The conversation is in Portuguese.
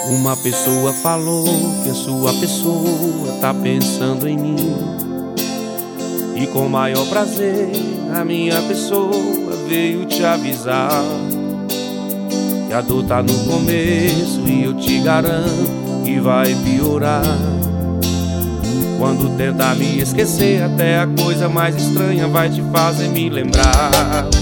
Uma pessoa falou que a sua pessoa tá pensando em mim, e com maior prazer a minha pessoa veio te avisar que a dor tá no começo e eu te garanto que vai piorar. Quando tentar me esquecer, até a coisa mais estranha vai te fazer me lembrar.